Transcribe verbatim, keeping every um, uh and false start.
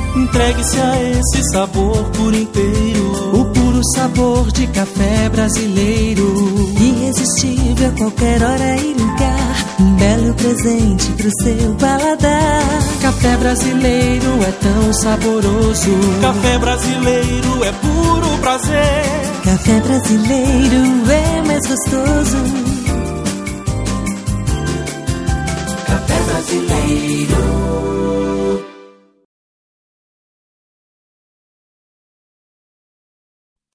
Entregue-se a esse sabor por inteiro. O puro sabor de café brasileiro, irresistível a qualquer hora e lugar. Um belo presente pro seu paladar. Café brasileiro é tão saboroso. Café brasileiro é puro prazer. Café brasileiro é mais gostoso. Café brasileiro.